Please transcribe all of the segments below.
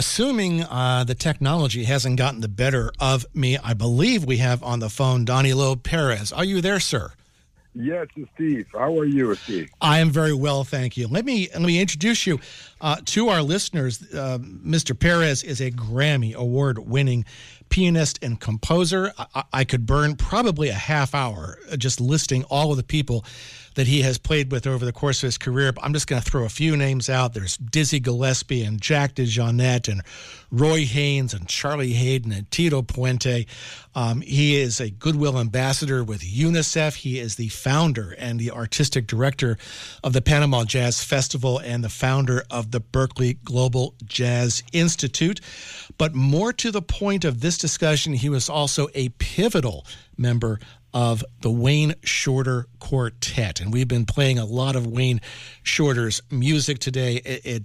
Assuming the technology hasn't gotten the better of me, I believe we have on the phone Danilo Perez. Are you there, sir? Yes, Steve. How are you, Steve? I am very well, thank you. Let me introduce you to our listeners. Mr. Perez is a Grammy Award-winning pianist and composer. I could burn probably a half hour just listing all of the people that he has played with over the course of his career. But I'm just going to throw a few names out. There's Dizzy Gillespie and Jack DeJohnette and Roy Haynes and Charlie Hayden and Tito Puente. He is a Goodwill ambassador with UNICEF. He is the founder and the artistic director of the Panama Jazz Festival and the founder of the Berkeley Global Jazz Institute. But more to the point of this discussion, he was also a pivotal member of the Wayne Shorter Quartet. And we've been playing a lot of Wayne Shorter's music today.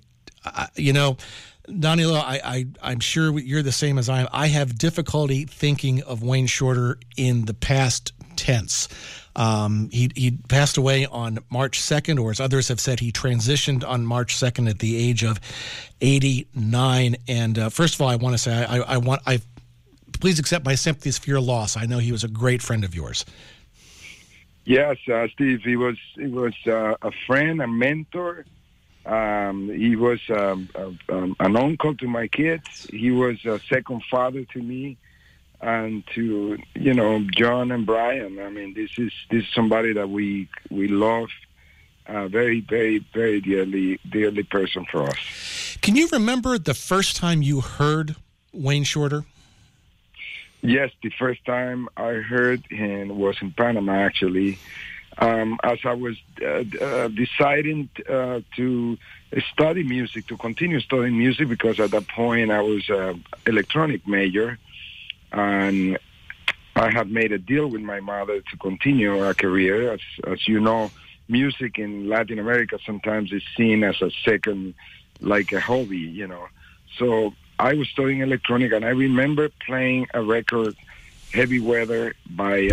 Danilo, I'm sure you're the same as I am. I have difficulty thinking of Wayne Shorter in the past tense. He passed away on March 2nd, or as others have said, he transitioned on March 2nd at the age of 89. And first of all, I want to say please accept my sympathies for your loss. I know he was a great friend of yours. Yes, Steve. He was a friend, a mentor. He was an uncle to my kids. He was a second father to me, and to John and Brian. I mean, this is somebody that we love very, very, very dearly person for us. Can you remember the first time you heard Wayne Shorter? Yes, the first time I heard him was in Panama, actually. As I was deciding to study music, to continue studying music, because at that point I was an electronic major, and I had made a deal with my mother to continue a career. As you know, music in Latin America sometimes is seen as a second, like a hobby, So I was studying electronic, and I remember playing a record, Heavy Weather, by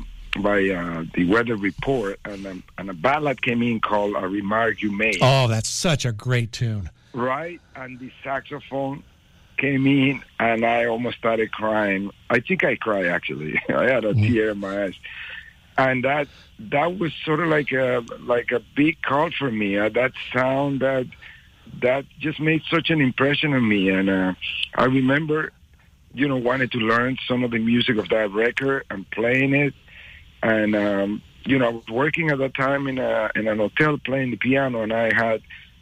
the Weather Report, and a ballad came in called A Remark You Made. Oh, that's such a great tune. Right, and the saxophone came in, and I almost started crying. I think I cried, actually. I had a tear in my eyes. And that was sort of like a big call for me. That sound, that just made such an impression on me. And I remember, wanted to learn some of the music of that record and playing it. And, I was working at that time in an hotel playing the piano, and I had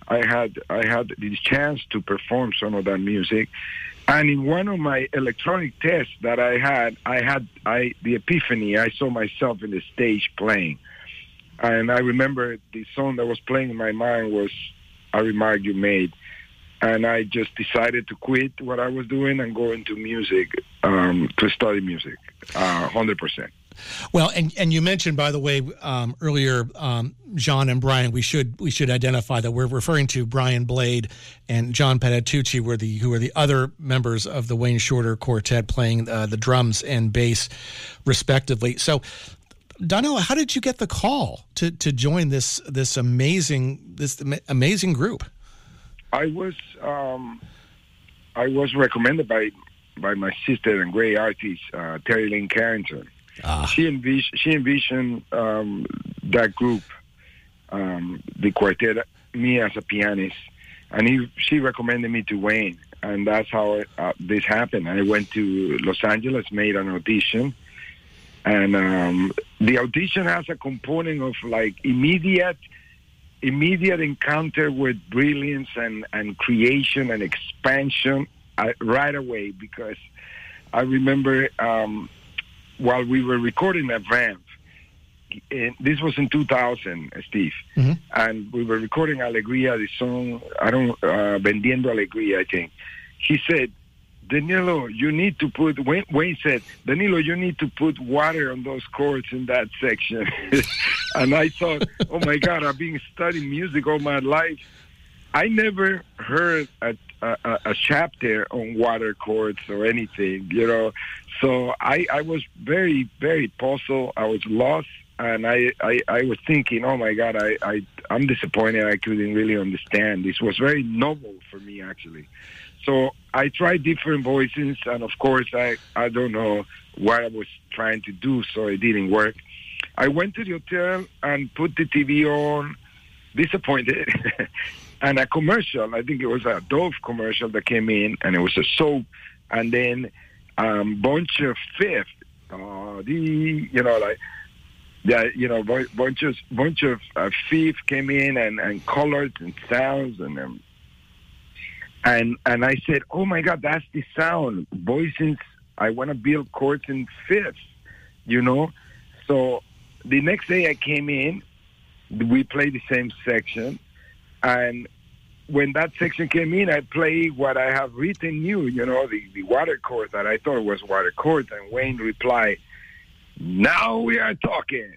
the chance to perform some of that music. And in one of my electronic tests that I had the epiphany. I saw myself in the stage playing. And I remember the song that was playing in my mind was A Remark You Made. And I just decided to quit what I was doing and go into music, to study music, 100%. Well, and you mentioned, by the way, earlier, John and Brian. We should identify that we're referring to Brian Blade and John Patitucci, who are the other members of the Wayne Shorter Quartet, playing the drums and bass, respectively. So, Danilo, how did you get the call to join this amazing group? I was recommended by my sister and great artist, Terry Lynn Carrington. She envisioned that group, the quartet, me as a pianist, and she recommended me to Wayne, and that's how this happened. I went to Los Angeles, made an audition, and the audition has a component of like immediate encounter with brilliance and creation and expansion right away, because I remember while we were recording that Vamp, this was in 2000, Steve, and we were recording Alegría, the song, Vendiendo Alegría, I think. He said, Danilo, you need to put, Wayne said, Danilo, you need to put water on those chords in that section. And I thought, oh my God, I've been studying music all my life. I never heard a chapter on water chords or anything, So I was very, very puzzled. I was lost, and I was thinking, oh my God, I'm disappointed. I couldn't really understand. This was very novel for me, actually. So I tried different voices, and of course, I don't know what I was trying to do, so it didn't work. I went to the hotel and put the TV on, disappointed, and a commercial. I think it was a Dove commercial that came in, and it was a soap, and then bunch of fifth, bunch of fifth came in and colors and sounds and I said, oh my God, that's the sound. Voicings, I want to build chords in fifth, So the next day I came in, we played the same section, and when that section came in, I played what I have written new, the water chord that I thought was water chords, and Wayne replied, now we are talking.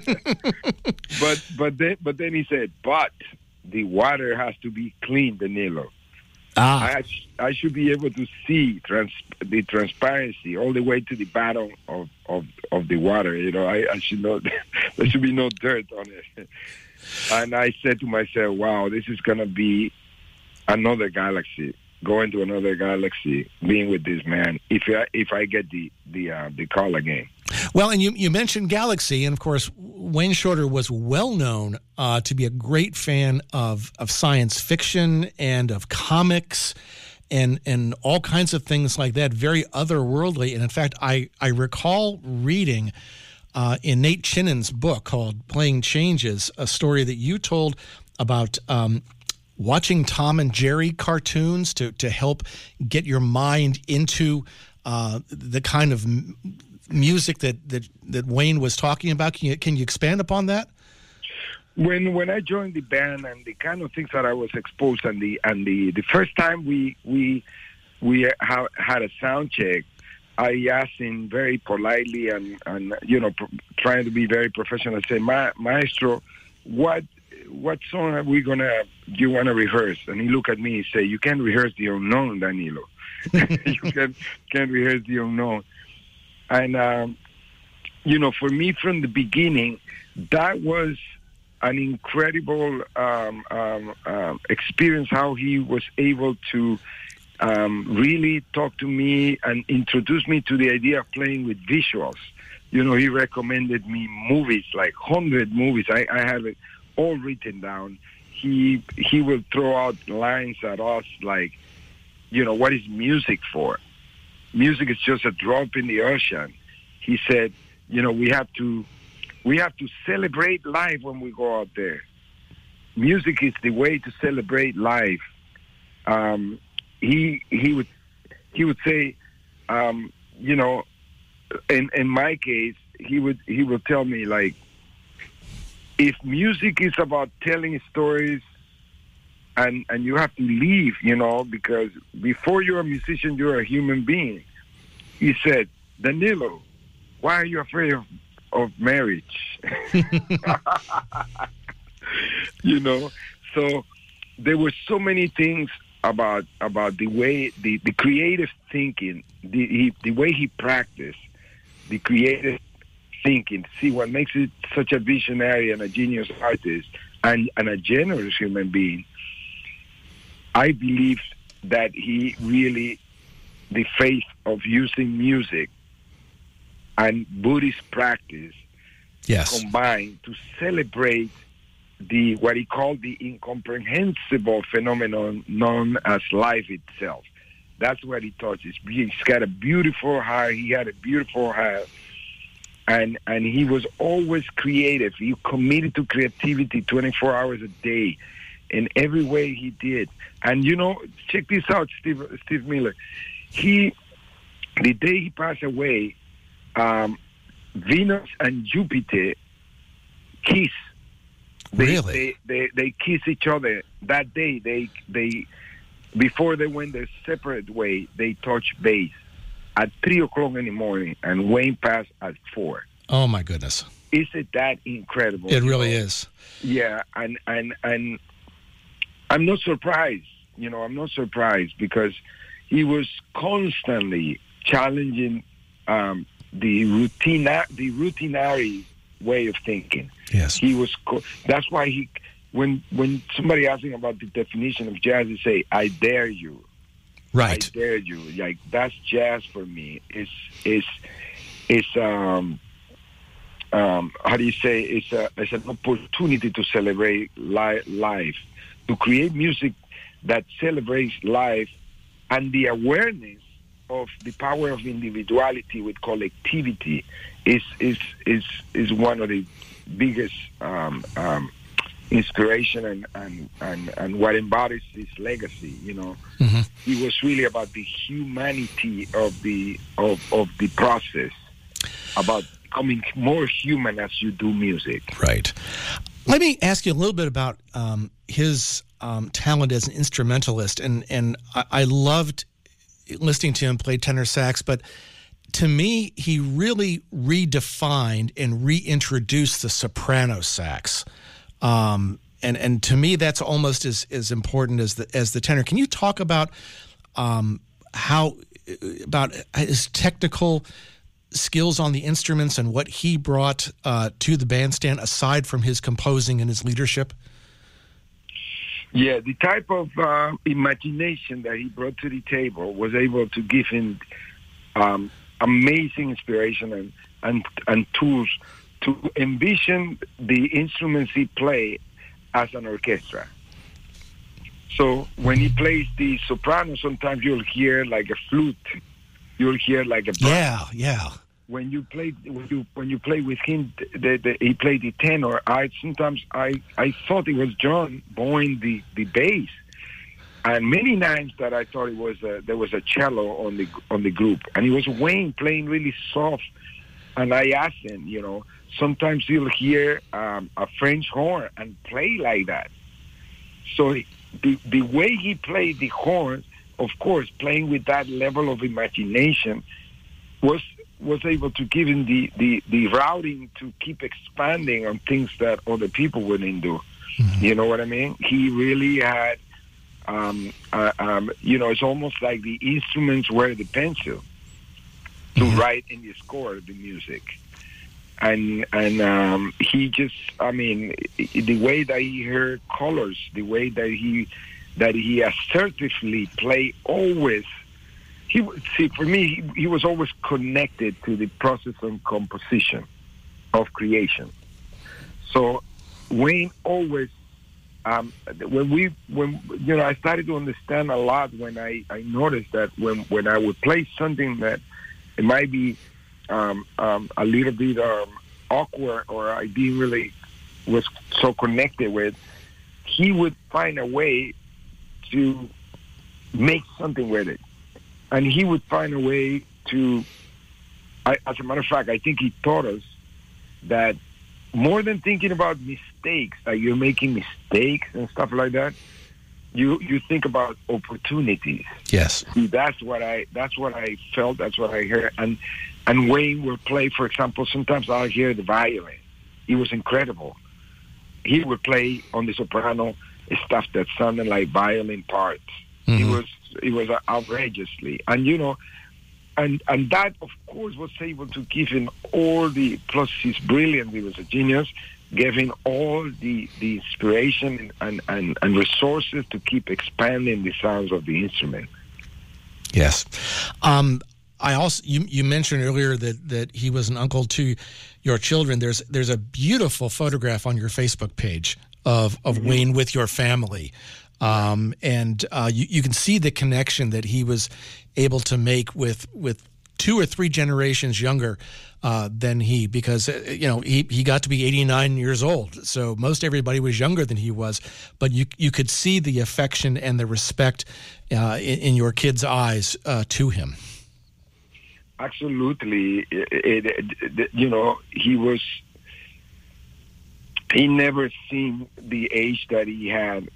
but then he said, but the water has to be clean, Danilo. I should be able to see the transparency all the way to the bottom of the water. I should know there should be no dirt on it. And I said to myself, wow, this is going to be another galaxy, going to another galaxy, being with this man, if I get the call again. Well, and you mentioned Galaxy, and of course, Wayne Shorter was well known to be a great fan of science fiction and of comics and all kinds of things like that, very otherworldly. And in fact, I recall reading in Nate Chinnon's book called Playing Changes, a story that you told about watching Tom and Jerry cartoons to help get your mind into the kind of music that Wayne was talking about. Can you expand upon that? When I joined the band and the kind of things that I was exposed, and the first time we had a sound check, I asked him very politely and trying to be very professional. I said, Maestro, what song are we you want to rehearse? And he looked at me and said, you can't rehearse the unknown, Danilo. You can't rehearse the unknown. And, for me from the beginning, that was an incredible experience, how he was able to really talk to me and introduce me to the idea of playing with visuals. He recommended me movies, like 100 movies. I have it all written down. He will throw out lines at us like, what is music for? Music is just a drop in the ocean. He said, we have to celebrate life when we go out there. Music is the way to celebrate life. He would say, in my case, he would tell me, like, if music is about telling stories, and you have to leave, because before you're a musician, you're a human being. He said, Danilo, why are you afraid of marriage? So there were so many things about the way, the creative thinking, the way he practiced, the creative thinking. See, what makes it such a visionary and a genius artist and a generous human being, I believe that he really, the faith of using music and Buddhist practice, yes, combined to celebrate what he called the incomprehensible phenomenon known as life itself. That's what he touches. He's got a beautiful heart. He had a beautiful heart. And he was always creative. He committed to creativity 24 hours a day in every way he did. And, check this out, Steve Miller. The day he passed away, Venus and Jupiter kiss. Really? They kiss each other that day. They before they went their separate way, they touched base at 3:00 in the morning, and Wayne passed at 4. Oh my goodness! Isn't that incredible? It really is. Yeah, and I'm not surprised. I'm not surprised because he was constantly challenging the routinary way of thinking. Yes, he was. That's why when somebody asks him about the definition of jazz, he say, "I dare you." Right. I dare you. Like, that's jazz for me. It's how do you say? It's an opportunity to celebrate life, to create music that celebrates life and the awareness of the power of individuality with collectivity is one of the biggest inspiration and what embodies his legacy. You know, It was really about the humanity of the process, about becoming more human as you do music. Right. Let me ask you a little bit about his talent as an instrumentalist, and I loved listening to him play tenor sax, but to me, he really redefined and reintroduced the soprano sax. And to me, that's almost as important as the tenor. Can you talk about about his technical skills on the instruments and what he brought to the bandstand aside from his composing and his leadership? Yeah, the type of imagination that he brought to the table was able to give him amazing inspiration and tools to envision the instruments he played as an orchestra. So when he plays the soprano, sometimes you'll hear like a flute, you'll hear like a brass. Yeah. When you play with him, he played the tenor. I thought it was John blowing the bass, and many times that I thought there was a cello on the group, and it was Wayne playing really soft. And I asked him, sometimes you'll hear a French horn and play like that. So the way he played the horn, of course, playing with that level of imagination, was able to give him the routing to keep expanding on things that other people wouldn't do. Mm-hmm. You know what I mean? He really had, it's almost like the instruments were the pencil to write in the score of the music. And he just, the way that he heard colors, the way that he assertively played always. For me, he was always connected to the process of composition, of creation. So Wayne always, when I started to understand a lot when I noticed that when I would play something that it might be a little bit awkward or I didn't really was so connected with, he would find a way to make something with it. And he would find a way to, as a matter of fact, I think he taught us that more than thinking about mistakes, like you're making mistakes and stuff like that, you think about opportunities. Yes. See, that's what I felt, that's what I heard. And Wayne would play, for example, sometimes I'll hear the violin. He was incredible. He would play on the soprano stuff that sounded like violin parts. Mm-hmm. It was outrageously, and and that of course was able to give him all the, plus he's brilliant, he was a genius, gave him all the inspiration and resources to keep expanding the sounds of the instrument. Yes. I also you mentioned earlier that he was an uncle to your children. There's a beautiful photograph on your Facebook page of Wayne with your family. And you can see the connection that he was able to make with 2 or 3 generations younger than he, because he got to be 89 years old. So most everybody was younger than he was, but you could see the affection and the respect in your kids' eyes to him. Absolutely, he never seen the age that he had.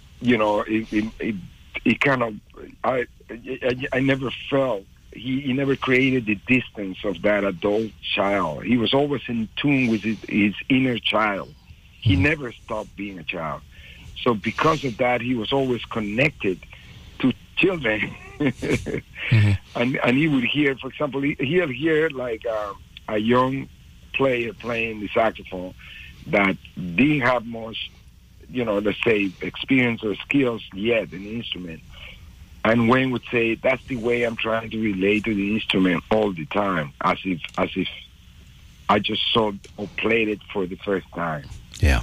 It kind of, I never felt, he never created the distance of that adult child. He was always in tune with his inner child. He never stopped being a child. So because of that, he was always connected to children. And he would hear, for example, he'll hear like a young player playing the saxophone that didn't have much, let's say, experience or skills yet in the instrument. And Wayne would say, "That's the way I'm trying to relate to the instrument all the time, as if I just saw or played it for the first time." Yeah,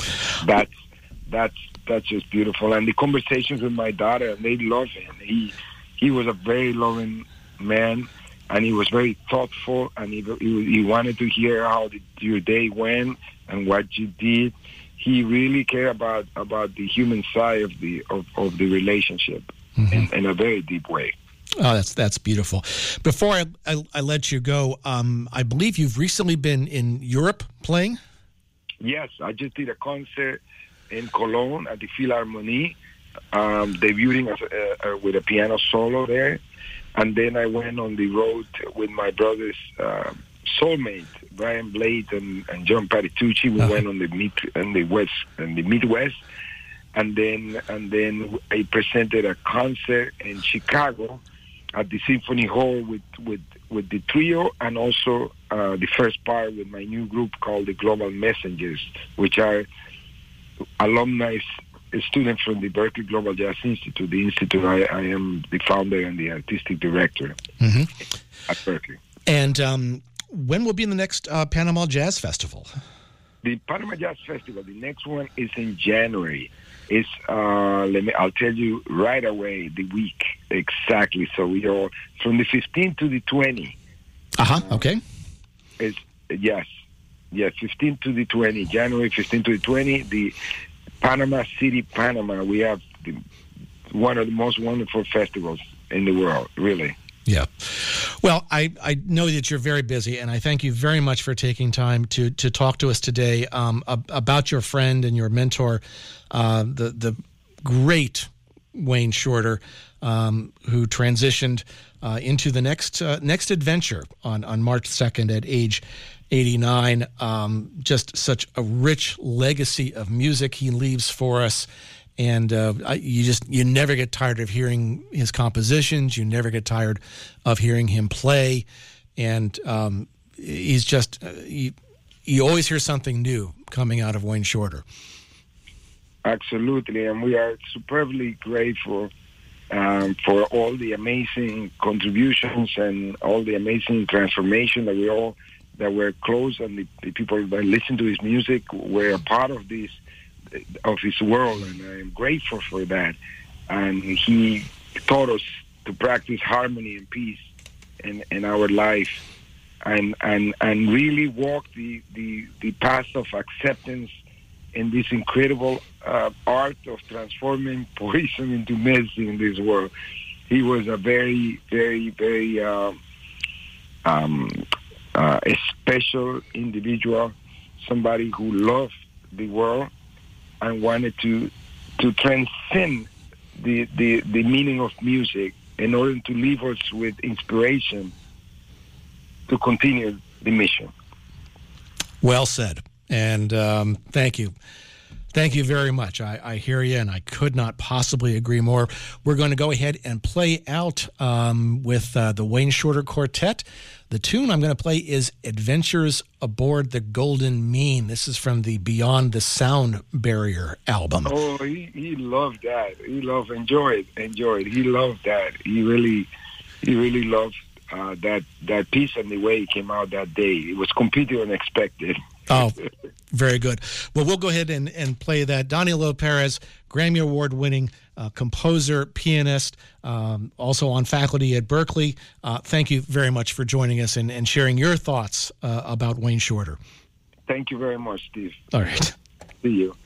that's just beautiful. And the conversations with my daughter, they love him. He was a very loving man, and he was very thoughtful, and he wanted to hear how your day went and what you did. He really cared about the human side of the relationship in a very deep way. Oh, that's beautiful. Before I let you go, I believe you've recently been in Europe playing? Yes, I just did a concert in Cologne at the Philharmonie, debuting with a piano solo there. And then I went on the road with my brother's soulmate, Brian Blade and John Patitucci. We went on the Midwest. And then I presented a concert in Chicago at the Symphony Hall with the trio, and also the first part with my new group called the Global Messengers, which are alumni students from the Berklee Global Jazz Institute. The institute, I am the founder and the artistic director at Berklee. And when will be in the next Panama Jazz Festival? The Panama Jazz Festival, the next one is in January. It's I'll tell you right away the week exactly. So we are from the 15th to the 20th. Okay. It's 15th to the 20th, January 15th to the 20th. The Panama City, Panama. We have one of the most wonderful festivals in the world, really. Yeah. Well, I know that you're very busy, and I thank you very much for taking time to talk to us today about your friend and your mentor, the great Wayne Shorter, who transitioned into the next adventure on March 2nd at age 89. Just such a rich legacy of music he leaves for us. And you never get tired of hearing his compositions. You never get tired of hearing him play. And he's just you always hear something new coming out of Wayne Shorter. Absolutely, and we are superbly grateful for all the amazing contributions and all the amazing transformation that we're close, and the people that listen to his music were a part of this. Of his world, and I am grateful for that. And he taught us to practice harmony and peace in our life, and really walk the path of acceptance in this incredible art of transforming poison into medicine in this world. He was a very, very, very a special individual, somebody who loved the world and wanted to transcend the meaning of music in order to leave us with inspiration to continue the mission. Well said. And thank you. Thank you very much. I hear you, and I could not possibly agree more. We're going to go ahead and play out with the Wayne Shorter Quartet. The tune I'm going to play is Adventures Aboard the Golden Mean. This is from the Beyond the Sound Barrier album. Oh, he loved that. He enjoyed. He loved that. He really loved that piece and the way it came out that day. It was completely unexpected. Oh, very good. Well, we'll go ahead and play that. Danilo Perez, Grammy Award-winning composer, pianist, also on faculty at Berklee. Thank you very much for joining us and sharing your thoughts about Wayne Shorter. Thank you very much, Steve. All right. See you.